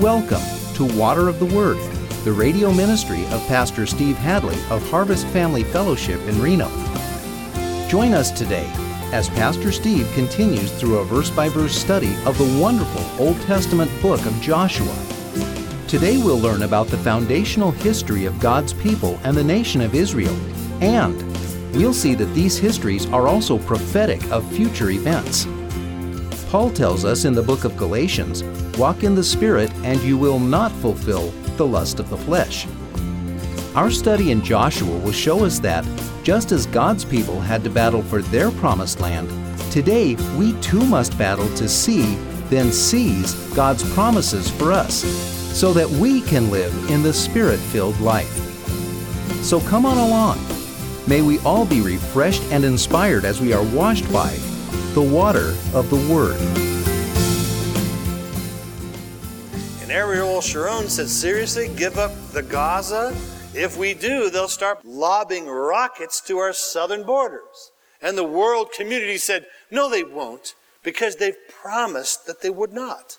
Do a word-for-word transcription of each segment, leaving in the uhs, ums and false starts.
Welcome to Water of the Word, the radio ministry of Pastor Steve Hadley of Harvest Family Fellowship in Reno. Join us today as Pastor Steve continues through a verse-by-verse study of the wonderful Old Testament book of Joshua. Today we'll learn about the foundational history of God's people and the nation of Israel, and we'll see that these histories are also prophetic of future events. Paul tells us in the book of Galatians, "Walk in the Spirit, and you will not fulfill the lust of the flesh." Our study in Joshua will show us that, just as God's people had to battle for their promised land, today we too must battle to see, then seize God's promises for us, so that we can live in the Spirit-filled life. So come on along. May we all be refreshed and inspired as we are washed by the water of the Word. And Ariel Sharon said, seriously, give up the Gaza? If we do, they'll start lobbing rockets to our southern borders. And the world community said, no, they won't, because they've promised that they would not.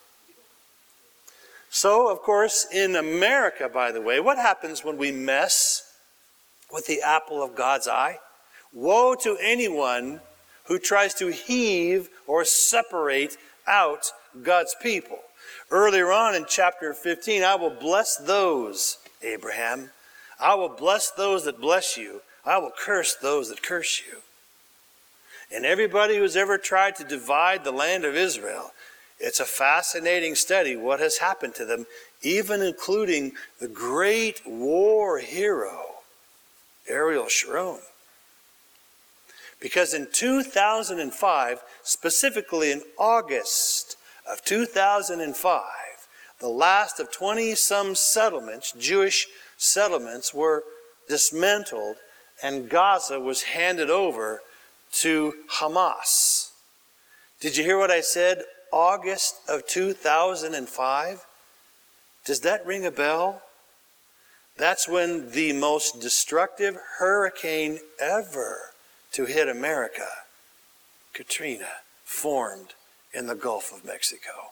So, of course, in America, by the way, what happens when we mess with the apple of God's eye? Woe to anyone who tries to heave or separate out God's people. Earlier on in chapter fifteen, I will bless those, Abraham. I will bless those that bless you. I will curse those that curse you. And everybody who's ever tried to divide the land of Israel, it's a fascinating study what has happened to them, even including the great war hero, Ariel Sharon. Because in two thousand five, specifically in August of two thousand five, the last of twenty-some settlements, Jewish settlements, were dismantled and Gaza was handed over to Hamas. Did you hear what I said? August of two thousand five? Does that ring a bell? That's when the most destructive hurricane ever to hit America, Katrina, formed in the Gulf of Mexico.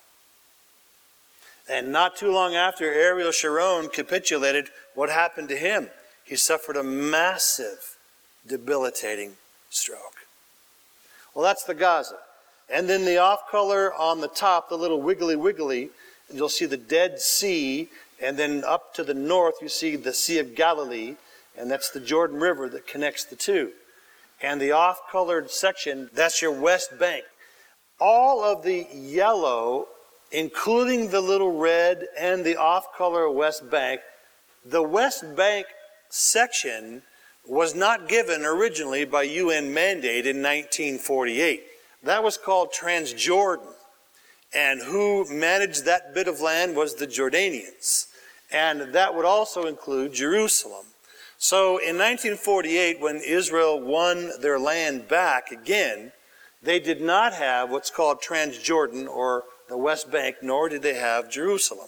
And not too long after Ariel Sharon capitulated, what happened to him? He suffered a massive, debilitating stroke. Well, that's the Gaza. And then the off color on the top, the little wiggly wiggly, and you'll see the Dead Sea, and then up to the north you see the Sea of Galilee, and that's the Jordan River that connects the two. And the off-colored section, that's your West Bank. All of the yellow, including the little red and the off-color West Bank, the West Bank section was not given originally by U N mandate in nineteen forty-eight. That was called Transjordan. And who managed that bit of land was the Jordanians. And that would also include Jerusalem. So in nineteen forty-eight, when Israel won their land back again, they did not have what's called Transjordan or the West Bank, nor did they have Jerusalem.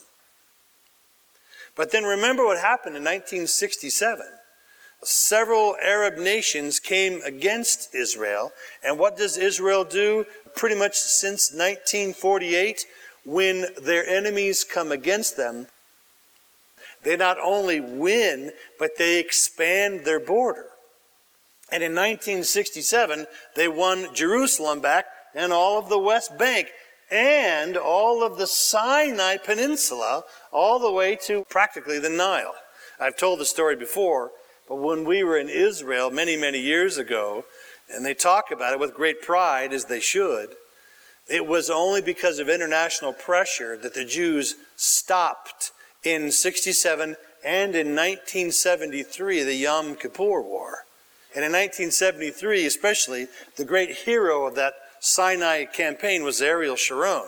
But then remember what happened in nineteen sixty-seven. Several Arab nations came against Israel. And what does Israel do pretty much since nineteen forty-eight? When their enemies come against them, they not only win, but they expand their border. And in nineteen sixty-seven, they won Jerusalem back and all of the West Bank and all of the Sinai Peninsula all the way to practically the Nile. I've told the story before, but when we were in Israel many, many years ago, and they talk about it with great pride, as they should, it was only because of international pressure that the Jews stopped in sixty-seven and in nineteen seventy-three, the Yom Kippur War. And in nineteen seventy-three, especially, the great hero of that Sinai campaign was Ariel Sharon.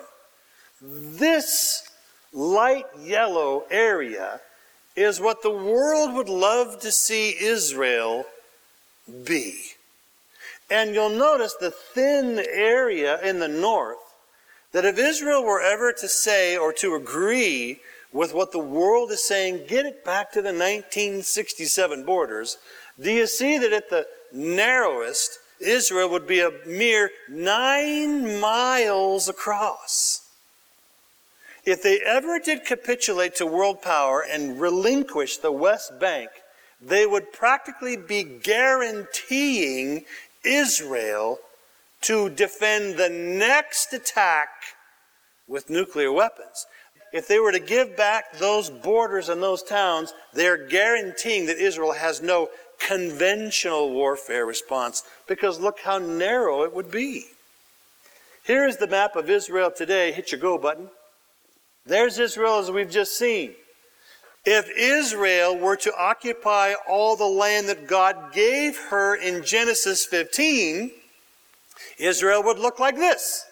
This light yellow area is what the world would love to see Israel be. And you'll notice the thin area in the north, that if Israel were ever to say or to agree with what the world is saying, get it back to the nineteen sixty-seven borders, do you see that at the narrowest, Israel would be a mere nine miles across? If they ever did capitulate to world power and relinquish the West Bank, they would practically be guaranteeing Israel to defend the next attack with nuclear weapons. If they were to give back those borders and those towns, they're guaranteeing that Israel has no conventional warfare response, because look how narrow it would be. Here's the map of Israel today. Hit your go button. There's Israel as we've just seen. If Israel were to occupy all the land that God gave her in Genesis fifteen, Israel would look like this.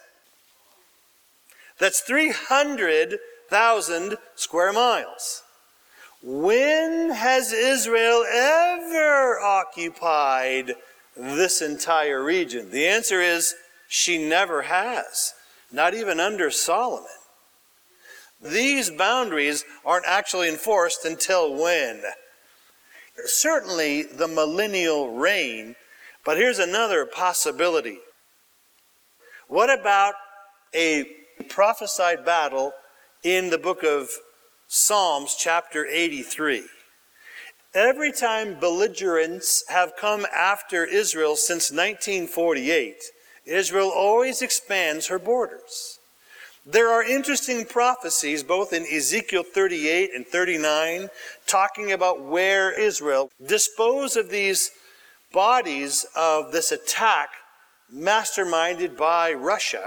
That's three hundred thousand square miles. When has Israel ever occupied this entire region? The answer is she never has, not even under Solomon. These boundaries aren't actually enforced until when? Certainly the millennial reign, but here's another possibility. What about a prophesied battle in the book of Psalms chapter eighty-three? Every time belligerents have come after Israel since nineteen forty-eight, Israel always expands her borders. There are interesting prophecies both in Ezekiel thirty-eight and thirty-nine talking about where Israel disposed of these bodies of this attack masterminded by Russia.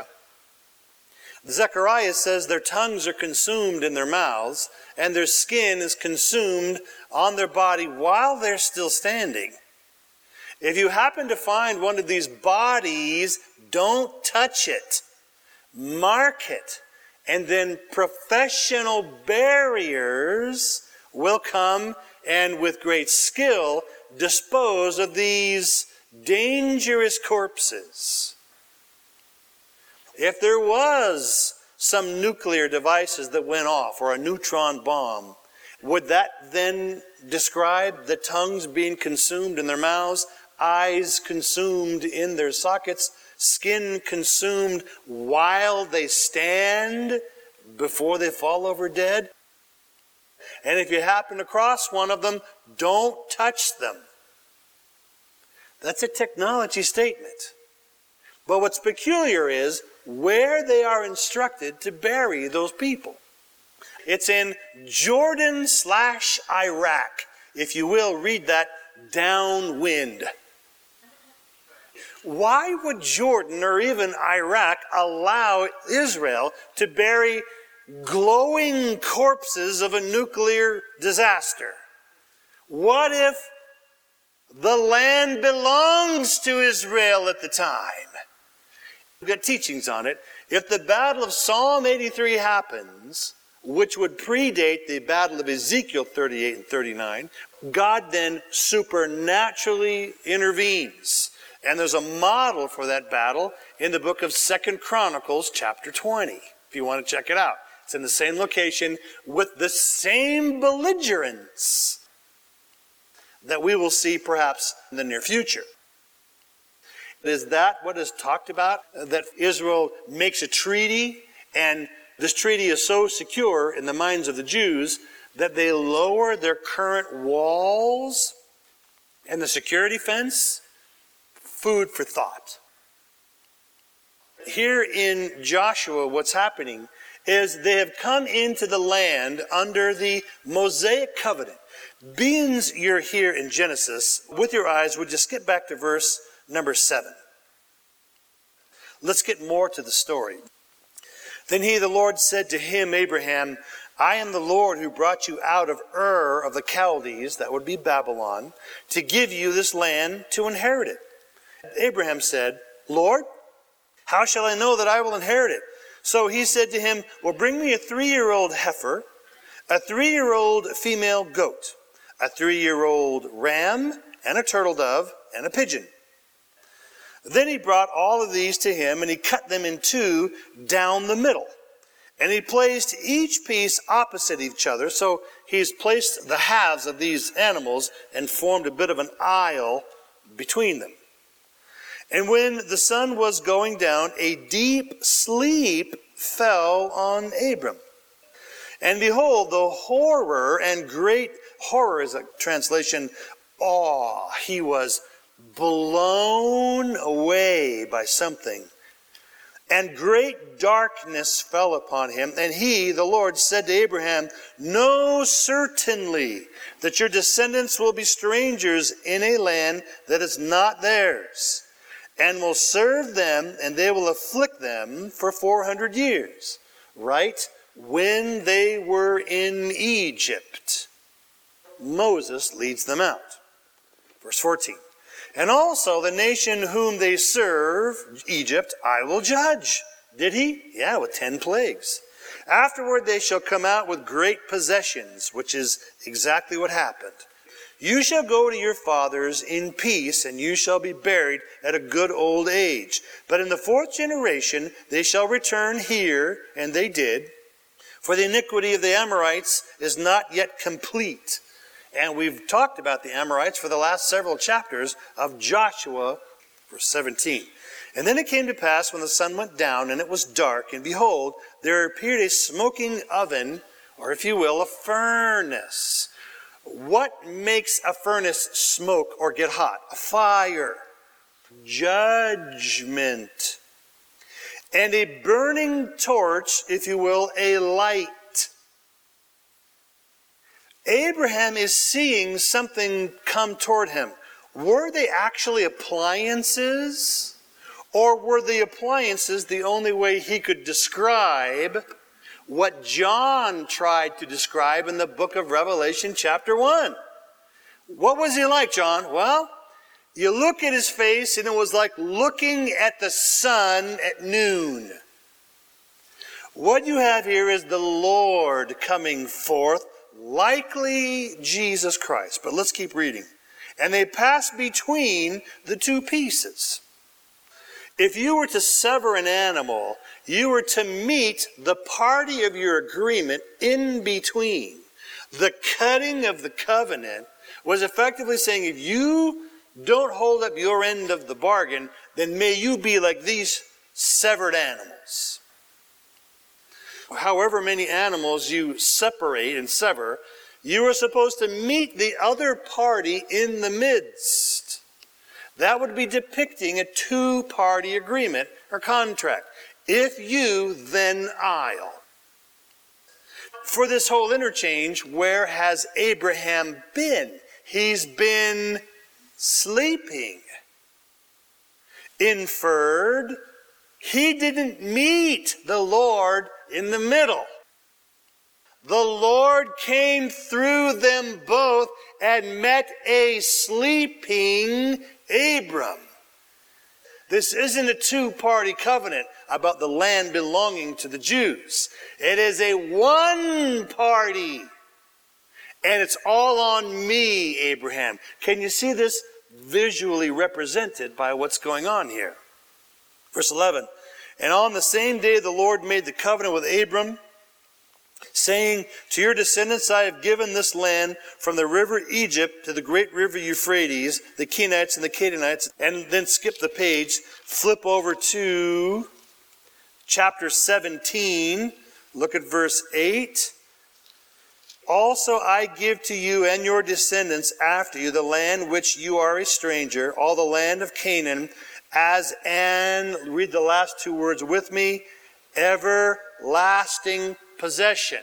Zechariah says their tongues are consumed in their mouths and their skin is consumed on their body while they're still standing. If you happen to find one of these bodies, don't touch it. Mark it. And then professional buriers will come and with great skill dispose of these dangerous corpses. If there was some nuclear devices that went off or a neutron bomb, would that then describe the tongues being consumed in their mouths, eyes consumed in their sockets, skin consumed while they stand before they fall over dead? And if you happen across one of them, don't touch them. That's a technology statement. But what's peculiar is where they are instructed to bury those people. It's in Jordan slash Iraq. If you will, read that downwind. Why would Jordan or even Iraq allow Israel to bury glowing corpses of a nuclear disaster? What if the land belongs to Israel at the time? We've got teachings on it. If the battle of Psalm eighty-three happens, which would predate the battle of Ezekiel thirty-eight and thirty-nine, God then supernaturally intervenes. And there's a model for that battle in the book of Second Chronicles chapter twenty, if you want to check it out. It's in the same location with the same belligerents that we will see perhaps in the near future. Is that what is talked about? That Israel makes a treaty, and this treaty is so secure in the minds of the Jews that they lower their current walls and the security fence? Food for thought. Here in Joshua, what's happening is they have come into the land under the Mosaic covenant. Being you're here in Genesis, with your eyes, would you skip back to verse number seven? Let's get more to the story. Then he, the Lord, said to him, Abraham, I am the Lord who brought you out of Ur of the Chaldees, that would be Babylon, to give you this land to inherit it. Abraham said, Lord, how shall I know that I will inherit it? So he said to him, well, bring me a three-year-old heifer, a three-year-old female goat, a three-year-old ram, and a turtle dove, and a pigeon. Then he brought all of these to him, and he cut them in two down the middle. And he placed each piece opposite each other. So he's placed the halves of these animals and formed a bit of an aisle between them. And when the sun was going down, a deep sleep fell on Abram. And behold, the horror and great horror is a translation, awe. He was blown away by something. And great darkness fell upon him. And he, the Lord, said to Abraham, know certainly that your descendants will be strangers in a land that is not theirs, and will serve them, and they will afflict them for four hundred years. Right when they were in Egypt, Moses leads them out. Verse fourteen. And also the nation whom they serve, Egypt, I will judge. Did he? Yeah, with ten plagues. Afterward they shall come out with great possessions, which is exactly what happened. You shall go to your fathers in peace, and you shall be buried at a good old age. But in the fourth generation they shall return here, and they did. For the iniquity of the Amorites is not yet complete. And we've talked about the Amorites for the last several chapters of Joshua, verse seventeen. And then it came to pass when the sun went down and it was dark, and behold, there appeared a smoking oven, or if you will, a furnace. What makes a furnace smoke or get hot? A fire. Judgment. And a burning torch, if you will, a light. Abraham is seeing something come toward him. Were they actually appliances? Or were the appliances the only way he could describe what John tried to describe in the book of Revelation chapter one? What was he like, John? Well, you look at his face and it was like looking at the sun at noon. What you have here is the Lord coming forth, likely Jesus Christ. But let's keep reading. And they passed between the two pieces. If you were to sever an animal, you were to meet the party of your agreement in between. The cutting of the covenant was effectively saying, if you don't hold up your end of the bargain, then may you be like these severed animals. However many animals you separate and sever, you are supposed to meet the other party in the midst. That would be depicting a two-party agreement or contract. If you, then I'll. For this whole interchange, where has Abraham been? He's been sleeping. Inferred, he didn't meet the Lord in the middle. The Lord came through them both and met a sleeping Abram. This isn't a two-party covenant about the land belonging to the Jews. It is a one-party. And it's all on me, Abraham. Can you see this visually represented by what's going on here? Verse eleven. And on the same day the Lord made the covenant with Abram, saying, to your descendants I have given this land from the river Egypt to the great river Euphrates, the Kenites and the Canaanites. And then skip the page, flip over to chapter seventeen, look at verse eight. Also I give to you and your descendants after you the land which you are a stranger, all the land of Canaan, as an, read the last two words with me, everlasting possession.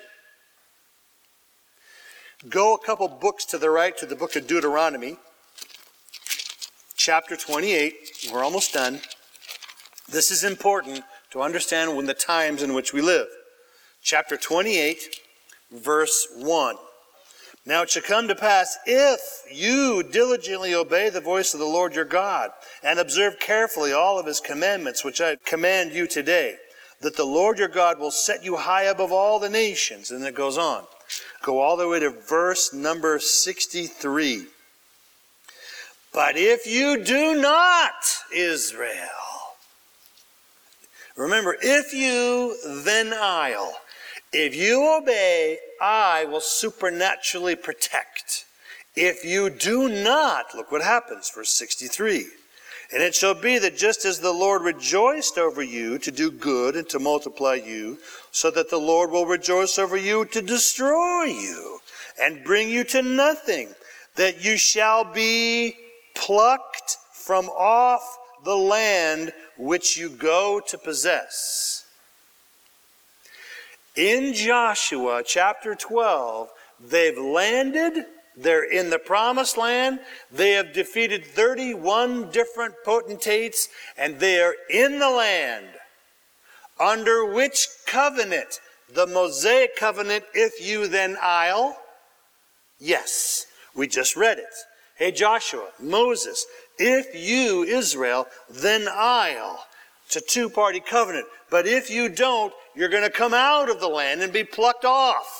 Go a couple books to the right to the book of Deuteronomy, chapter twenty-eight. We're almost done. This is important to understand when the times in which we live. Chapter twenty-eight, verse one. Now it shall come to pass, if you diligently obey the voice of the Lord your God, and observe carefully all of his commandments, which I command you today, that the Lord your God will set you high above all the nations. And it goes on. Go all the way to verse number sixty-three. But if you do not, Israel. Remember, if you, then I'll. If you obey, I will supernaturally protect. If you do not, look what happens, verse sixty-three. And it shall be that just as the Lord rejoiced over you to do good and to multiply you, so that the Lord will rejoice over you to destroy you and bring you to nothing, that you shall be plucked from off the land which you go to possess. In Joshua chapter twelve, they've landed. They're in the promised land. They have defeated thirty-one different potentates, and they are in the land. Under which covenant? The Mosaic covenant, if you then I'll. Yes, we just read it. Hey Joshua, Moses, if you, Israel, then I'll. It's a two-party covenant. But if you don't, you're going to come out of the land and be plucked off.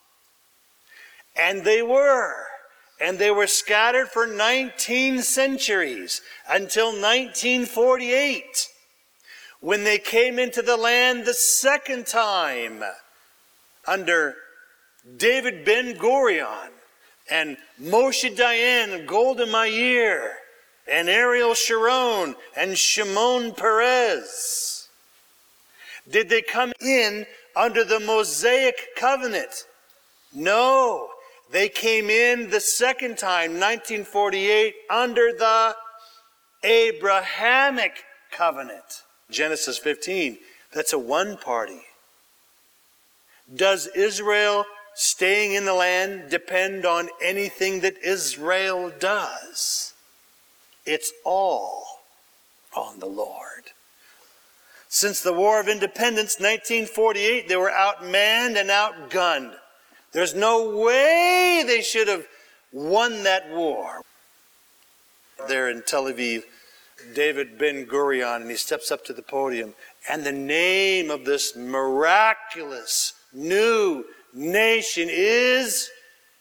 And they were. And they were scattered for nineteen centuries until nineteen forty-eight, when they came into the land the second time under David Ben-Gurion and Moshe Dayan and Golda Meir and Ariel Sharon and Shimon Peres. Did they come in under the Mosaic covenant? No. They came in the second time, nineteen forty-eight, under the Abrahamic covenant. Genesis fifteen, that's a one party. Does Israel staying in the land depend on anything that Israel does? It's all on the Lord. Since the War of Independence, nineteen forty-eight, they were outmanned and outgunned. There's no way they should have won that war. There in Tel Aviv, David Ben-Gurion, and he steps up to the podium, and the name of this miraculous new nation is,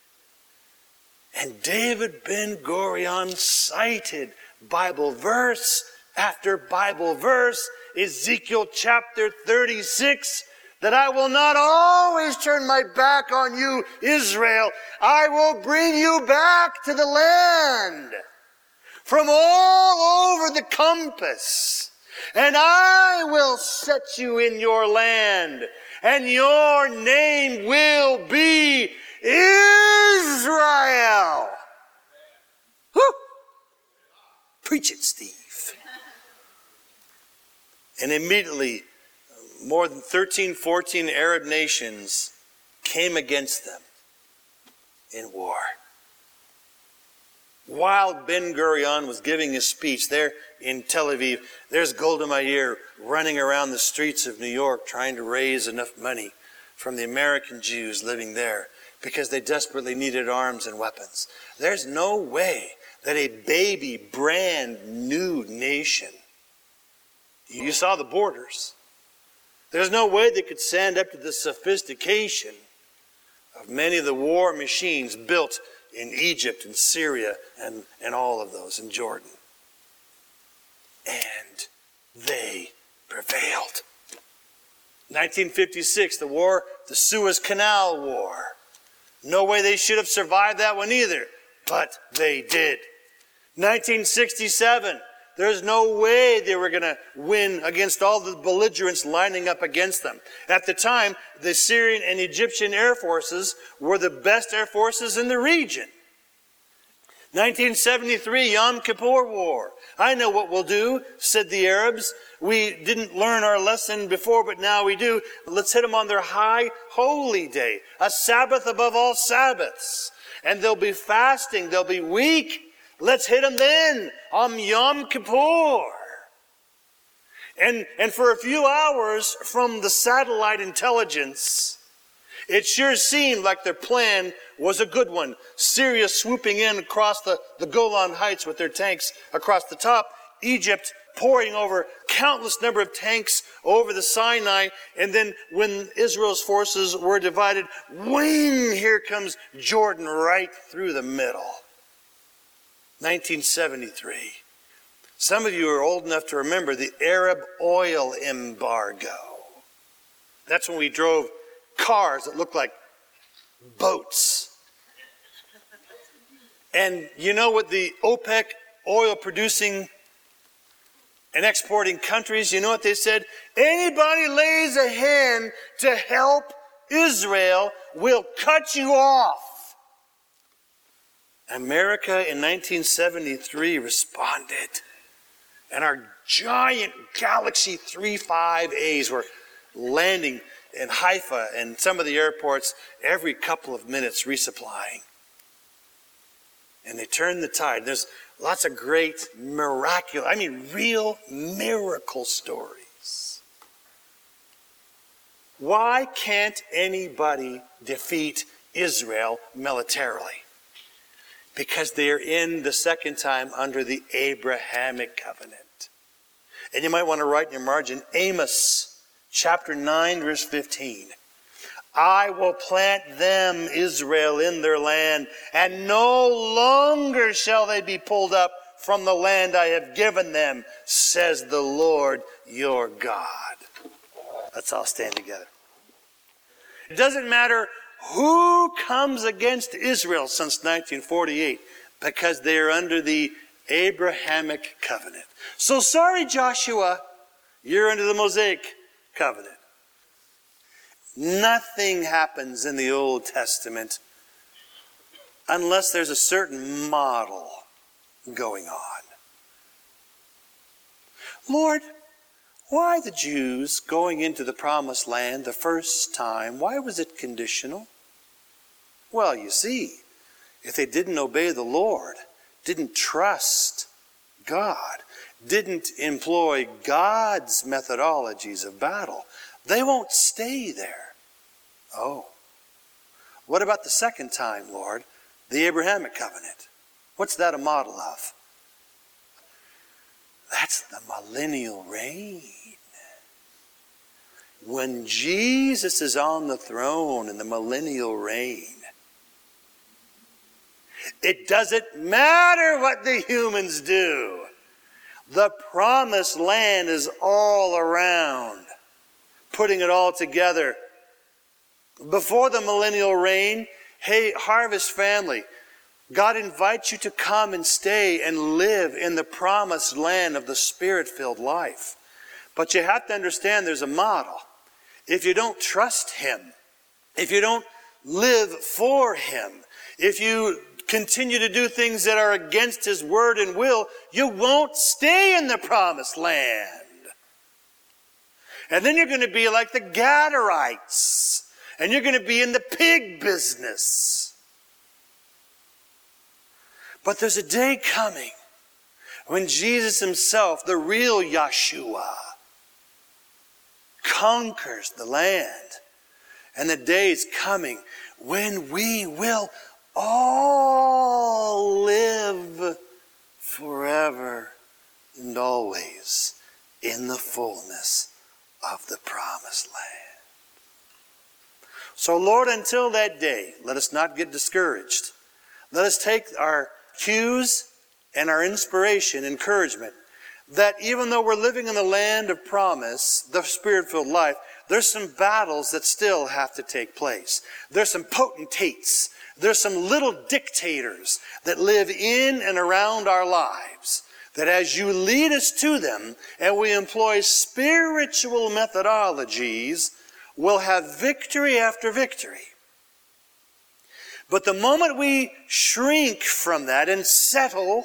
and David Ben-Gurion cited Bible verse after Bible verse, Ezekiel chapter thirty-six, that I will not always turn my back on you, Israel. I will bring you back to the land from all over the compass. And I will set you in your land. And your name will be Israel. Woo! Preach it, Steve. And immediately, more than thirteen, fourteen Arab nations came against them in war. While Ben-Gurion was giving his speech there in Tel Aviv, there's Golda Meir running around the streets of New York trying to raise enough money from the American Jews living there because they desperately needed arms and weapons. There's no way that a baby, brand new nation, you saw the borders, there's no way they could stand up to the sophistication of many of the war machines built in Egypt and Syria and, and all of those in Jordan. And they prevailed. nineteen fifty-six, the war, the Suez Canal War. No way they should have survived that one either, but they did. nineteen sixty-seven, there's no way they were going to win against all the belligerents lining up against them. At the time, the Syrian and Egyptian air forces were the best air forces in the region. nineteen seventy-three, Yom Kippur War. I know what we'll do, said the Arabs. We didn't learn our lesson before, but now we do. Let's hit them on their high holy day, a Sabbath above all Sabbaths. And they'll be fasting, they'll be weak. Let's hit them then on Yom Kippur. And, and for a few hours from the satellite intelligence, it sure seemed like their plan was a good one. Syria swooping in across the, the Golan Heights with their tanks across the top. Egypt pouring over countless number of tanks over the Sinai. And then when Israel's forces were divided, wing, here comes Jordan right through the middle. nineteen seventy-three. Some of you are old enough to remember the Arab oil embargo. That's when we drove cars that looked like boats. And you know what the OPEC oil producing and exporting countries, you know what they said? Anybody lays a hand to help Israel, we'll cut you off. America in nineteen seventy-three responded. And our giant Galaxy three five A's were landing in Haifa and some of the airports every couple of minutes resupplying. And they turned the tide. There's lots of great miraculous, I mean real miracle stories. Why can't anybody defeat Israel militarily? Because they're in the second time under the Abrahamic covenant. And you might want to write in your margin, Amos chapter nine, verse fifteen. I will plant them, Israel, in their land, and no longer shall they be pulled up from the land I have given them, says the Lord your God. Let's all stand together. It doesn't matter who comes against Israel since nineteen forty-eight, because they are under the Abrahamic covenant. So sorry, Joshua, you're under the Mosaic covenant. Nothing happens in the Old Testament unless there's a certain model going on. Lord, why the Jews going into the promised land the first time? Why was it conditional? Well, you see, if they didn't obey the Lord, didn't trust God, didn't employ God's methodologies of battle, they won't stay there. Oh. What about the second time, Lord? The Abrahamic covenant. What's that a model of? That's the millennial reign. When Jesus is on the throne in the millennial reign, it doesn't matter what the humans do. The promised land is all around, putting it all together. Before the millennial reign, hey, Harvest family, God invites you to come and stay and live in the promised land of the Spirit-filled life. But you have to understand there's a model. If you don't trust Him, if you don't live for Him, if you continue to do things that are against His word and will, you won't stay in the promised land. And then you're going to be like the Gadarites. And you're going to be in the pig business. But there's a day coming when Jesus Himself, the real Yeshua, conquers the land. And the day is coming when we will all live forever and always in the fullness of the promised land. So Lord, until that day, let us not get discouraged. Let us take our cues and our inspiration, encouragement, that even though we're living in the land of promise, the Spirit-filled life, there's some battles that still have to take place. There's some potentates. There's some little dictators that live in and around our lives, that as you lead us to them and we employ spiritual methodologies, we'll have victory after victory. But the moment we shrink from that and settle,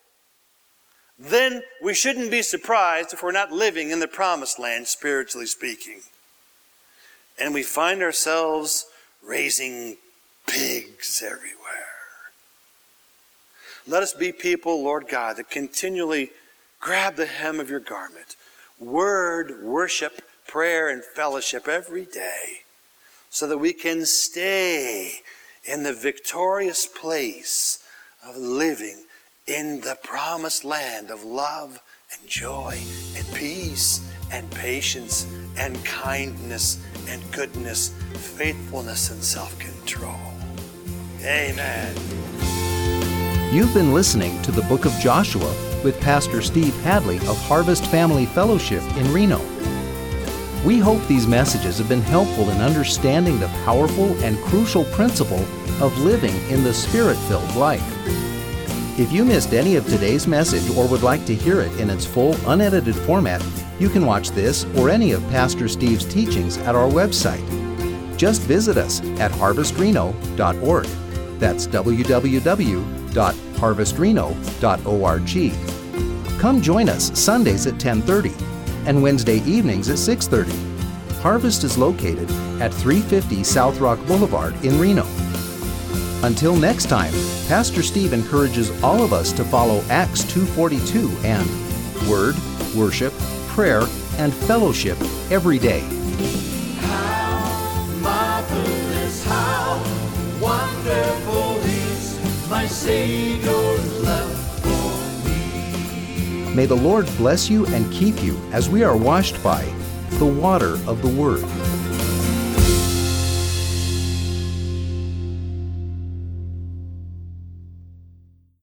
then we shouldn't be surprised if we're not living in the promised land, spiritually speaking. And we find ourselves raising pigs everywhere. Let us be people, Lord God, that continually grab the hem of your garment. Word, worship, prayer, and fellowship every day, so that we can stay in the victorious place of living in the promised land of love and joy and peace and patience and kindness and goodness, faithfulness and self-control. Amen. You've been listening to the Book of Joshua with Pastor Steve Hadley of Harvest Family Fellowship in Reno. We hope these messages have been helpful in understanding the powerful and crucial principle of living in the Spirit-filled life. If you missed any of today's message or would like to hear it in its full, unedited format, you can watch this or any of Pastor Steve's teachings at our website. Just visit us at harvest reno dot org. That's w w w dot harvest reno dot org. Come join us Sundays at ten thirty and Wednesday evenings at six thirty. Harvest is located at three fifty South Rock Boulevard in Reno. Until next time, Pastor Steve encourages all of us to follow Acts two forty-two and Word, Worship, Prayer, and Fellowship every day. How marvelous, how wonderful is my Savior's love for me. May the Lord bless you and keep you as we are washed by the water of the Word.